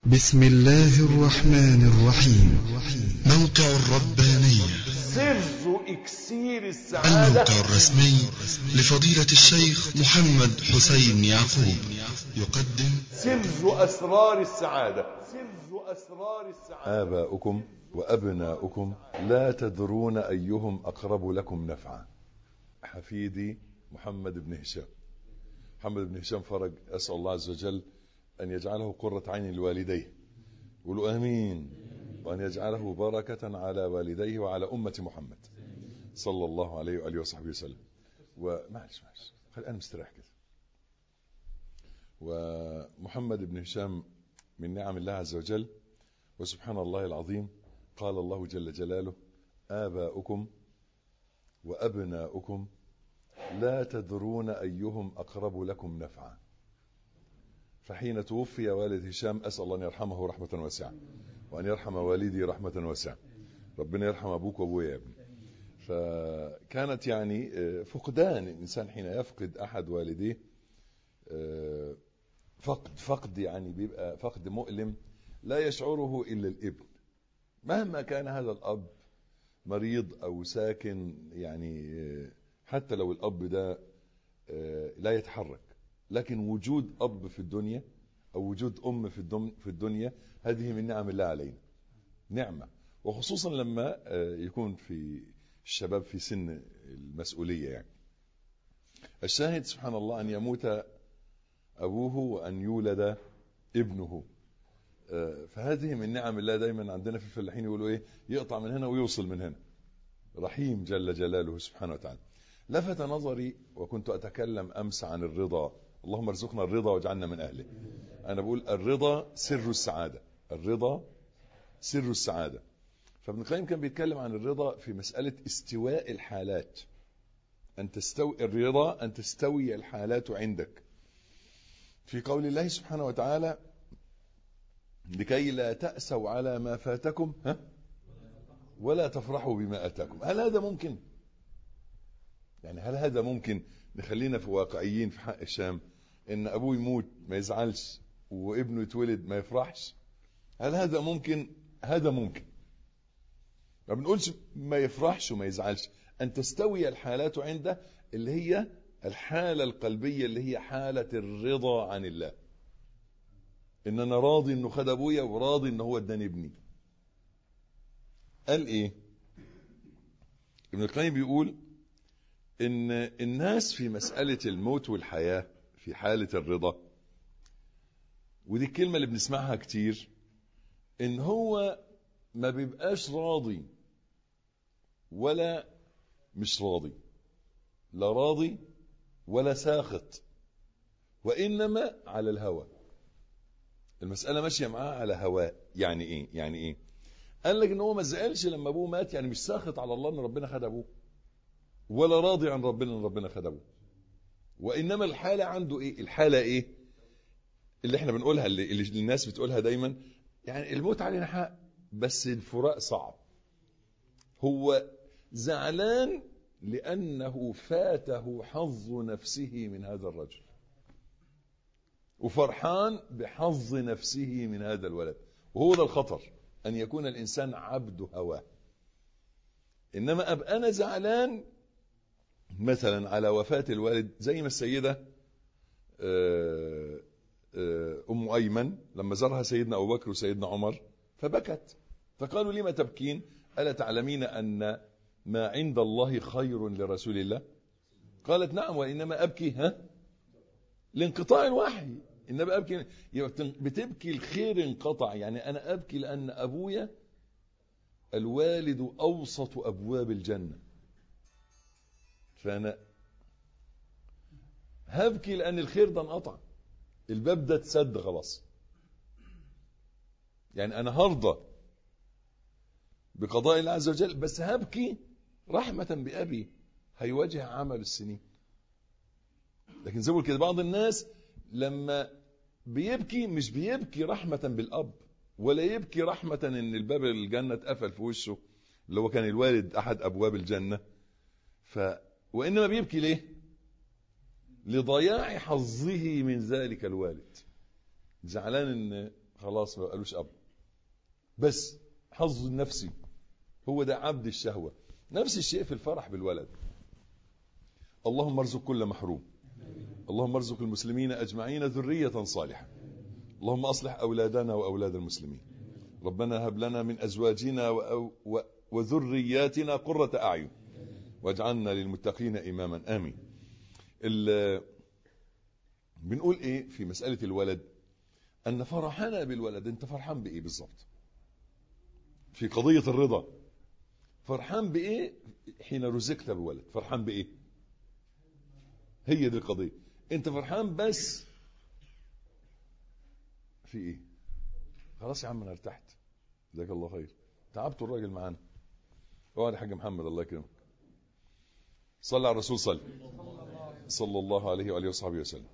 بسم الله الرحمن الرحيم. موقع الربانية، سر إكسير السعادة، الموقع الرسمي لفضيلة الشيخ محمد حسين يعقوب، يقدم سر أسرار السعادة. سر أسرار السعادة. آباؤكم وأبناؤكم لا تدرون أيهم أقرب لكم نفعا. حفيدي محمد بن هشام. محمد بن هشام فرج، أسأل الله عز وجل أن يجعله قرة عين لوالديه، قولوا آمين، وأن يجعله بركة على والديه وعلى أمة محمد صلى الله عليه وآله وصحبه وسلم. ومعلش خلي أنا مستريح كده. ومحمد بن هشام من نعم الله عز وجل، وسبحان الله العظيم، قال الله جل جلاله: آباؤكم وأبناؤكم لا تدرون أيهم أقرب لكم نفعا. فحين توفي والد هشام، أسأل الله أن يرحمه رحمة واسعة، وأن يرحم والدي رحمة واسعة. ربنا يرحم أبوك وأبويا يا ابني. فكانت يعني فقدان الإنسان حين يفقد أحد والديه، فقد يعني بيبقى فقد مؤلم لا يشعره إلا الابن، مهما كان هذا الأب مريض أو ساكن، يعني حتى لو الأب ده لا يتحرك، لكن وجود أب في الدنيا أو وجود أم في الدنيا هذه من نعم الله علينا، نعمة، وخصوصا لما يكون في الشباب في سن المسؤولية. يعني الشاهد سبحان الله أن يموت أبوه وأن يولد ابنه، فهذه من نعم الله. دايما عندنا في الفلاحين يقولوا إيه؟ يقطع من هنا ويوصل من هنا. رحيم جل جلاله سبحانه وتعالى. لفت نظري وكنت أتكلم أمس عن الرضا. اللهم ارزقنا الرضا واجعلنا من أهله. أنا بقول الرضا سر السعادة، الرضا سر السعادة. فابن القيم كان بيتكلم عن الرضا في مسألة استواء الحالات، أن تستوي الرضا، أن تستوي الحالات عندك، في قول الله سبحانه وتعالى: لكي لا تأسوا على ما فاتكم ولا تفرحوا بما أتاكم. هل هذا ممكن؟ يعني هل هذا ممكن؟ نخلينا في واقعيين في حق الشام، ان ابوه يموت ما يزعلش وابنه يتولد ما يفرحش. هل هذا ممكن؟ هذا ممكن. ما بنقولش ما يفرحش وما يزعلش، ان تستوي الحالات عنده، اللي هي الحالة القلبية اللي هي حالة الرضا عن الله، ان انا راضي انه خد ابويا وراضي انه هو اداني ابني. قال ايه ابن القيم؟ بيقول إن الناس في مسألة الموت والحياة في حالة الرضا، ودي الكلمة اللي بنسمعها كتير، إن هو ما بيبقاش راضي ولا مش راضي، لا راضي ولا ساخط، وإنما على الهوى. المسألة ماشية معاه على هواء. يعني إيه؟ يعني إيه؟ قال لك إن هو ما زعلش لما أبوه مات، يعني مش ساخط على الله إن ربنا خد أبوه، ولا راضي عن ربنا ان ربنا خد ابوه، وانما الحاله عنده ايه؟ الحاله ايه اللي احنا بنقولها، اللي الناس بتقولها دايما، يعني الموت علينا حق بس الفراق صعب. هو زعلان لانه فاته حظ نفسه من هذا الرجل، وفرحان بحظ نفسه من هذا الولد. وهو ده الخطر، ان يكون الانسان عبد هواه. انما ابقى انا زعلان مثلا على وفاة الوالد، زي ما السيدة أم أيمن لما زارها سيدنا أبو بكر وسيدنا عمر فبكت، فقالوا: لما تبكين؟ ألا تعلمين أن ما عند الله خير لرسول الله؟ قالت: نعم، وإنما أبكي لانقطاع الوحي. إنما أبكي، بتبكي الخير انقطع. يعني أنا أبكي لأن أبويا الوالد أوسط أبواب الجنة، فأنا هبكي لأن الخير ده انقطع، الباب ده اتسد خلاص. يعني أنا هرضى بقضاء الله عز وجل، بس هبكي رحمة بأبي هيواجه عمل السنين. لكن زي ما بقول كده، بعض الناس لما بيبكي مش بيبكي رحمة بالأب، ولا يبكي رحمة إن الباب الجنة اتقفل في وشه، اللي هو كان الوالد أحد أبواب الجنة. وإنما بيبكي ليه؟ لضياع حظه من ذلك الوالد. زعلان ان خلاص ما قالوش اب، بس حظه النفسي، هو ده عبد الشهوة. نفس الشيء في الفرح بالولد. اللهم ارزق كل محروم، اللهم ارزق المسلمين أجمعين ذرية صالحة، اللهم أصلح أولادنا وأولاد المسلمين، ربنا هب لنا من أزواجنا وذرياتنا قرة أعين واجعلنا للمتقين إماما. آمين. بنقول إيه في مسألة الولد؟ أن فرحنا بالولد، أنت فرحان بإيه بالضبط في قضية الرضا؟ فرحان بإيه حين رزقت بولد؟ فرحان بإيه؟ هي دي القضية. أنت فرحان بس في إيه؟ خلاص يا عم أنا ارتحت، جزاك الله خير، تعبت الراجل معانا. اقعد يا حاج محمد الله يكرمك. صلى على الرسول، صلى الله عليه وآله وصحبه وسلم.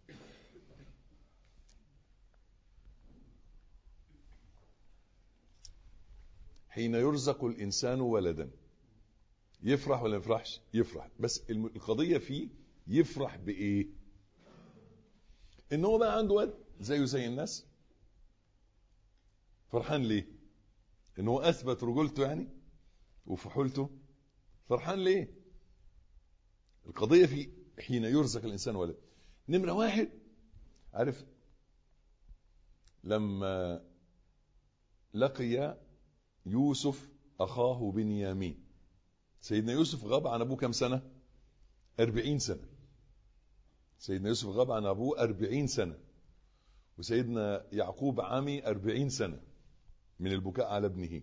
حين يرزق الإنسان ولدا يفرح ولا يفرحش؟ يفرح، بس القضية فيه يفرح بإيه؟ إن هو بقى عنده ولد زيه زي الناس. فرحان ليه؟ إن هو أثبت رجولته يعني وفحولته. فرحان ليه؟ القضية في حين يرزق الإنسان ولد. نمرة واحد، عارف لما لقي يوسف أخاه بنيامين، سيدنا يوسف غاب عن أبوه كم سنة؟ 40 سنة. سيدنا يوسف غاب عن أبوه 40 سنة، وسيدنا يعقوب عمي 40 سنة من البكاء على ابنه.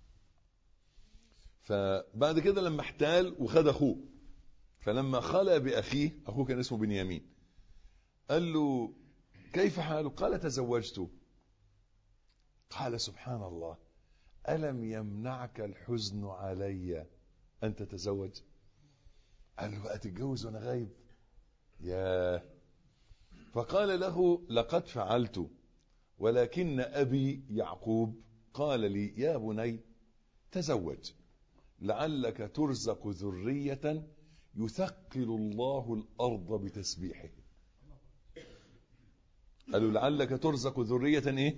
فبعد كده لما احتال وخد أخوه، فلما خلى بأخيه، أخوه كان اسمه بنيامين، قال له كيف حالك؟ قال تزوجت. قال سبحان الله، ألم يمنعك الحزن علي أن تتزوج؟ قال له بقى تتجوز وأنا غايب؟ ياه. فقال له لقد فعلت، ولكن أبي يعقوب قال لي يا بني تزوج لعلك ترزق ذرية يثقل الله الأرض بتسبيحه. قالوا لعلك ترزق ذرية إيه؟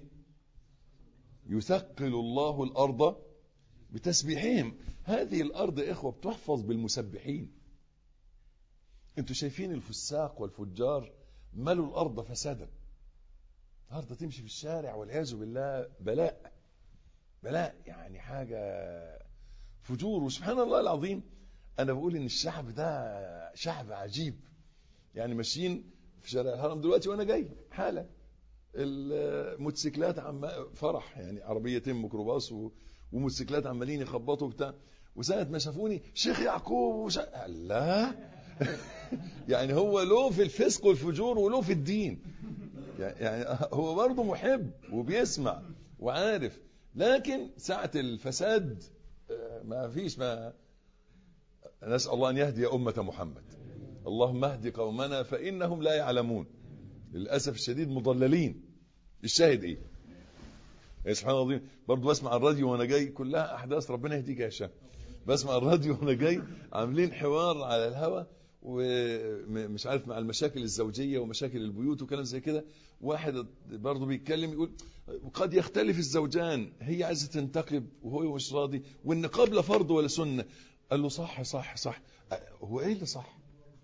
يثقل الله الأرض بتسبيحهم. هذه الأرض إخوة بتحفظ بالمسبحين. انتوا شايفين الفساق والفجار ملوا الأرض فسادا. الأرض تمشي في الشارع والعياذ بالله بلاء يعني حاجة فجور. وسبحان الله العظيم أنا بقول إن الشعب ده شعب عجيب. يعني ماشيين في شارع الهرم دلوقتي وأنا جاي حالة، الموتوسيكلات فرح يعني، عربيتين ميكروباص وموتوسيكلات عمالين يخبطوا بتاع. وساعة ما شافوني شيخ يعقوب لا يعني هو له في الفسق والفجور وله في الدين، يعني هو برضه محب وبيسمع وعارف، لكن ساعة الفساد ما فيش. ما نسأل الله أن يهدي أمة محمد. اللهم اهد قومنا فإنهم لا يعلمون. للأسف الشديد مضللين. الشاهد إيه؟ سبحان الله العظيم. برضه بسمع الراديو وأنا جاي، كلها أحداث ربنا يهديك يا هشام. بسمع الراديو وأنا جاي عاملين حوار على الهواء ومش عارف مع المشاكل الزوجية ومشاكل البيوت وكلام زي كده. واحد برضه بيتكلم يقول قد يختلف الزوجان، هي عايزة تنتقب وهو مش راضي، والنقاب لا فرض ولا سنة. قال له صح. هو ايه اللي صح؟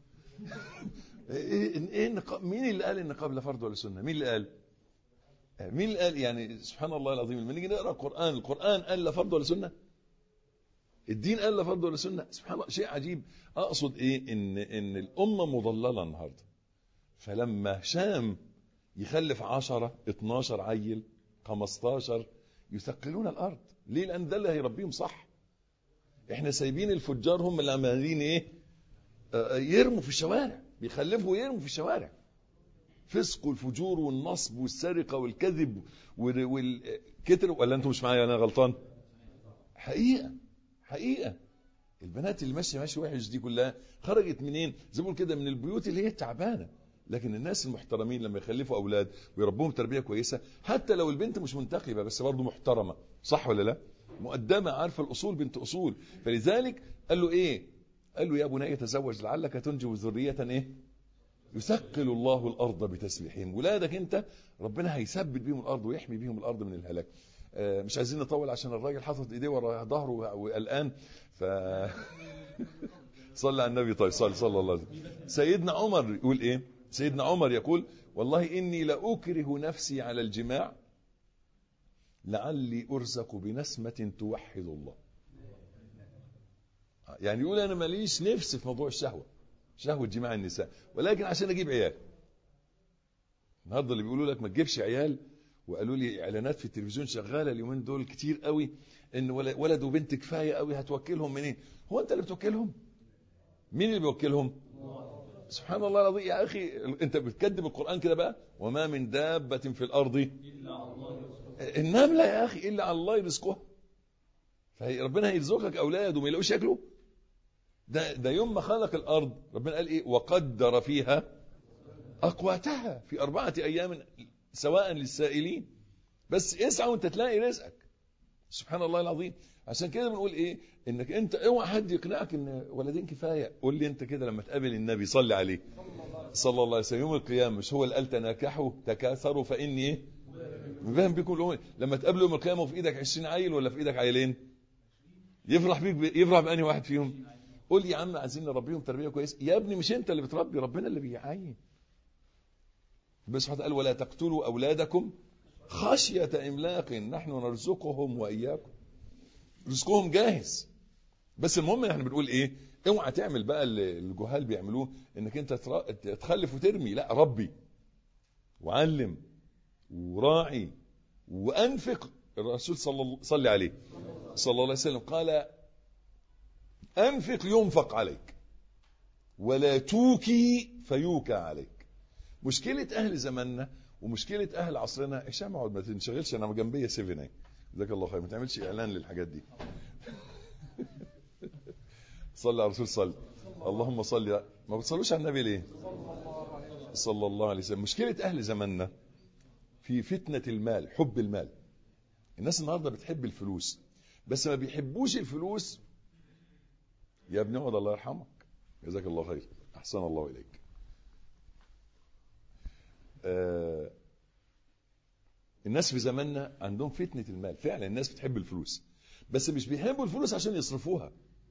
ايه النقاب؟ مين اللي قال النقاب لا فرض ولا سنة؟ مين اللي قال يعني سبحان الله العظيم. لما نيجي نقرأ القرآن قال لا فرض ولا سنة؟ الدين قال لا فرض ولا سنة؟ سبحان الله شيء عجيب. اقصد ايه؟ ان الامة مضللة النهاردة. فلما هشام يخلف 10 12 عيل 15 يثقلون الارض. ليه؟ لان ده اللي هيربيهم صح. احنا سايبين الفجار هم اللي عمالين ايه؟ يرموا في الشوارع، بيخلفوا ويرموا في الشوارع. فسق والفجور والنصب والسرقة والكذب والكتر. ولا انتم مش معايا؟ انا غلطان؟ حقيقة البنات اللي ماشي وحش دي كلها خرجت منين؟ زي ما بقول كده من البيوت اللي هي تعبانة. لكن الناس المحترمين لما يخلفوا أولاد ويربوهم تربية كويسة، حتى لو البنت مش منتقبة بس برضو محترمة، صح ولا لا؟ مؤدبة، عارفة الأصول، بنت أصول. فلذلك قال له إيه؟ قال له يا بني تزوج لعلك تنجب ذرية إيه؟ يثقل الله الأرض بتسبيحهم. ولادك أنت ربنا هيثبت بيهم الأرض ويحمي بيهم الأرض من الهلاك. مش عايزين نطول عشان الراجل حاطط ايديه ورا ظهره وقلقان. صلى على النبي. طيب صلى الله عليه وسلم. سيدنا عمر يقول ايه؟ سيدنا عمر يقول والله إني لأكره نفسي على الجماع لعلي أرزق بنسمة توحد الله. يعني يقول أنا ماليش نفس في موضوع الشهوة، شهوة جماع النساء، ولكن عشان أجيب عيال. النهارده اللي بيقولوا لك ما تجيبش عيال، وقالوا لي إعلانات في التلفزيون شغالة اليومين دول كتير قوي إن ولد وبنت كفاية قوي، هتوكلهم منين؟ هو أنت اللي بتوكلهم؟ مين اللي بيوكلهم؟ سبحان الله العظيم يا أخي. أنت بتكذب القرآن كده بقى، وما من دابة في الأرض النملة يا أخي إلا على الله يرزقها. فربنا هيرزقك أولاد وما يلاقوش ياكلوا. ده يوم ما خلق الأرض ربنا قال إيه؟ وقدر فيها أقواتها في 4 أيام سواء للسائلين. بس اسعى وانت تلاقي رزقك. سبحان الله العظيم. عشان كده بنقول ايه؟ انك انت اوعى حد يقنعك ان ولدين كفايه. قول لي انت كده لما تقابل النبي صلي عليه صلى الله عليه وسلم يوم القيامه، مش هو اللي قال تناكحوا تكاثروا فاني ايه؟ فاهم بكم الامور. لما تقابله يوم القيامه وفي ايدك 20 عيل ولا في ايدك عيلين، يفرح بيك، يفرح بأنهي واحد فيهم؟ قول لي يا عم عايزين نربيهم تربيه كويسه. يا ابني مش انت اللي بتربي، ربنا اللي بيعين. بس حتى قال ولا تقتلوا اولادكم خشيه املاق نحن نرزقهم واياكم. رزقهم جاهز. بس المهم احنا بنقول ايه؟ اوعى تعمل بقى اللي الجهال بيعملوه، انك انت تخلف وترمي. لا، ربي وعلم وراعي وانفق. الرسول صلى عليه صلى الله عليه وسلم قال انفق ينفق عليك ولا توكي فيوكى عليك. مشكلة اهل زماننا ومشكلة اهل عصرنا، هشام اقعد ما تنشغلش، انا جنبي 7 اهي جزاك الله خير، ما تعملش اعلان للحاجات دي. صلى على الرسول صلى. اللهم صل. ما بتصلوش على النبي ليه صلى الله عليه وسلم؟ مشكلة اهل زماننا في فتنة المال، حب المال. الناس النهارده بتحب الفلوس بس ما بيحبوش الفلوس. يا ابني اقعد الله يرحمك جزاك الله خير، احسن الله اليك. الناس في زماننا عندهم فتنة المال. فعلا الناس بتحب الفلوس بس مش بيحبوا الفلوس عشان يصرفوها.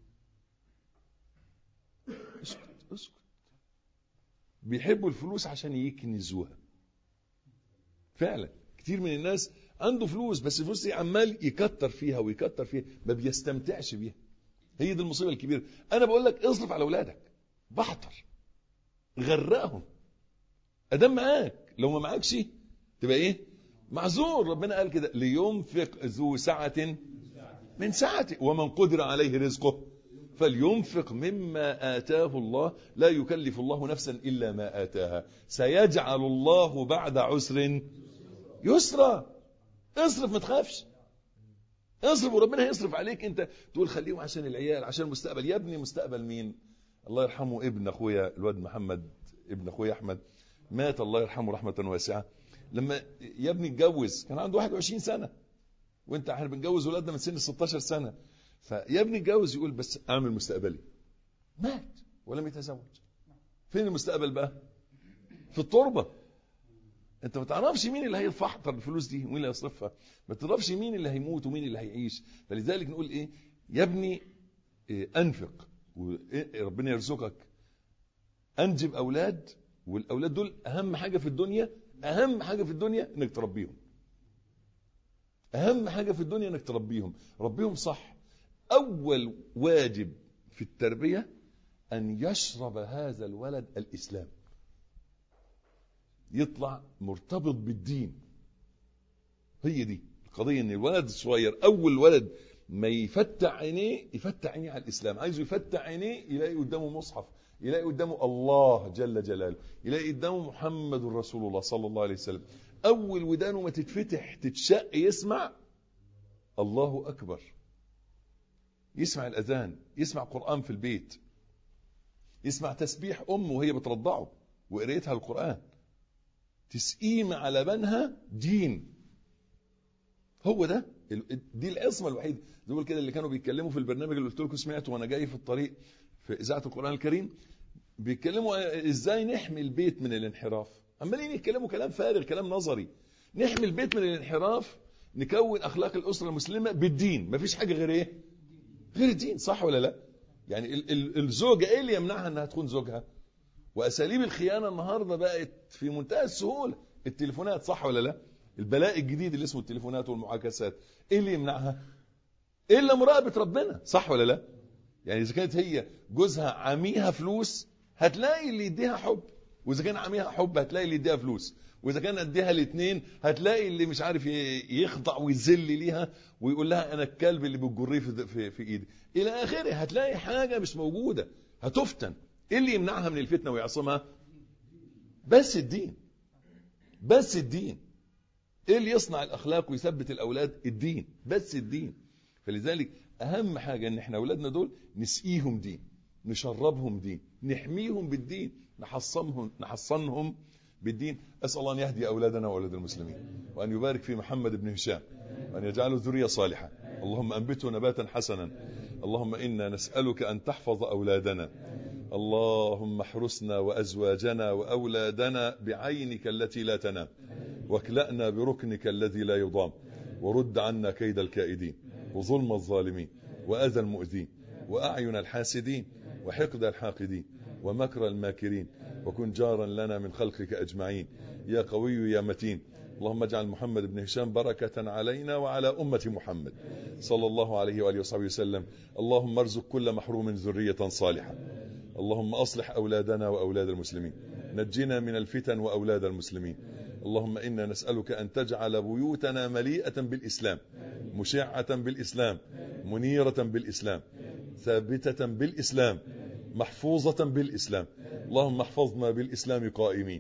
اسكت. بيحبوا الفلوس عشان يكنزوها. فعلا كتير من الناس عنده فلوس بس الفلوس دي عمال يكتر فيها ويكتر فيها، ما بيستمتعش بيها. هي دي المصيبة الكبيرة. انا بقول لك اصرف على اولادك، بحتر غرقهم ادام معاك. لو ما معاكش تبقى ايه؟ معذور. ربنا قال كده لينفق ذو سعة من سعته ومن قدر عليه رزقه فلينفق مما آتاه الله لا يكلف الله نفسا إلا ما آتاها سيجعل الله بعد عسر يسرا. اصرف ما تخافش، اصرف وربنا هيصرف عليك. انت تقول خليهم عشان العيال عشان المستقبل. يا ابني مستقبل مين؟ الله يرحمه ابن اخويا الواد محمد ابن اخويا احمد مات الله يرحمه رحمة واسعة. لما يا ابني اتجوز كان عنده 21 سنة، وانت احنا بنجوز ولادنا من سن 16 سنة. فيا ابني اتجوز يقول بس اعمل مستقبلي. مات ولم يتزوج. فين المستقبل بقى؟ في التربة. انت ما تعرفش مين اللي هيفحطر الفلوس دي ومين اللي هيصرفها، ما تعرفش مين اللي هيموت ومين اللي هيعيش. فلذلك نقول ايه؟ يا ابني انفق وربنا يرزقك، انجب اولاد، والاولاد دول اهم حاجة في الدنيا. اهم حاجة في الدنيا انك تربيهم. اهم حاجة في الدنيا انك تربيهم، ربيهم صح. اول واجب في التربية ان يشرب هذا الولد الاسلام، يطلع مرتبط بالدين. هي دي القضية، ان الولد الصغير اول ولد ما يفتح عينيه على الاسلام. عايزه يفتح عينيه يلاقي قدامه مصحف، يلاقي قدامه الله جل جلاله، يلاقي قدامه محمد رسول الله صلى الله عليه وسلم. اول ودانه ما تتفتح تتشق يسمع الله اكبر، يسمع الاذان، يسمع قرآن في البيت، يسمع تسبيح امه وهي بترضعه وقريتها القرآن، تسقيم على بنها دين. هو ده دي العصمه الوحيده. دول كده اللي كانوا بيتكلموا في البرنامج اللي قلت لكم سمعته وانا جاي في الطريق في اذاعه القرآن الكريم، بيتكلموا ازاي نحمي البيت من الانحراف. عمالين يتكلموا كلام فارغ، كلام نظري. نحمي البيت من الانحراف، نكون اخلاق الاسره المسلمه بالدين. مفيش حاجه غير ايه؟ غير الدين. صح ولا لا؟ يعني الزوجه ايه اللي يمنعها انها تكون زوجها؟ واساليب الخيانه النهارده بقت في منتهى السهوله. التليفونات. صح ولا لا؟ البلاء الجديد اللي اسمه التليفونات والمعاكسات، ايه اللي يمنعها؟ الا مراقبه ربنا. صح ولا لا؟ يعني اذا كانت هي جوزها عميها فلوس، هتلاقي اللي يديها حب، واذا كان عميها حب هتلاقي اللي يديها فلوس، واذا كان اديها الاثنين هتلاقي اللي مش عارف يخضع ويذل ليها ويقول لها انا الكلب اللي بتجريه في ايدي الى اخره. هتلاقي حاجه مش موجوده، هتفتن. ايه اللي يمنعها من الفتنه ويعصمها؟ بس الدين. بس الدين. ايه اللي يصنع الاخلاق ويثبت الاولاد؟ الدين. بس الدين. فلذلك اهم حاجه ان احنا اولادنا دول نسقيهم دين، نشربهم دين، نحميهم بالدين، نحصنهم بالدين. اسال الله ان يهدي اولادنا واولاد المسلمين، وان يبارك في محمد بن هشام، وان يجعله ذريه صالحه. اللهم انبته نباتا حسنا. اللهم انا نسالك ان تحفظ اولادنا. اللهم احرسنا وازواجنا واولادنا بعينك التي لا تنام، واكلأنا بركنك الذي لا يضام، ورد عنا كيد الكائدين، وظلم الظالمين، وأذى المؤذين، وأعين الحاسدين، وحقد الحاقدين، ومكر الماكرين، وكن جارا لنا من خلقك أجمعين يا قوي يا متين. اللهم اجعل محمد بن هشام بركة علينا وعلى أمة محمد صلى الله عليه وآله وصحبه وسلم. اللهم ارزق كل محروم ذرية صالحة. اللهم أصلح أولادنا وأولاد المسلمين، نجنا من الفتن وأولاد المسلمين. اللهم إنا نسألك أن تجعل بيوتنا مليئة بالإسلام، مشعة بالإسلام، منيرة بالإسلام، ثابتة بالإسلام، محفوظة بالإسلام. اللهم احفظنا بالإسلام قائمين،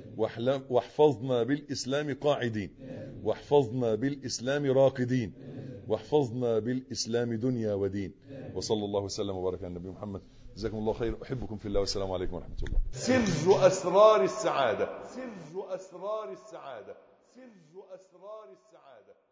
واحفظنا بالإسلام قاعدين، واحفظنا بالإسلام راقدين، واحفظنا بالإسلام دنيا ودين. وصلى الله وسلم وبارك على النبي محمد. جزاكم الله خير. أحبكم في الله، والسلام عليكم ورحمة الله. سر أسرار السعادة. سر أسرار السعادة. سر أسرار السعادة.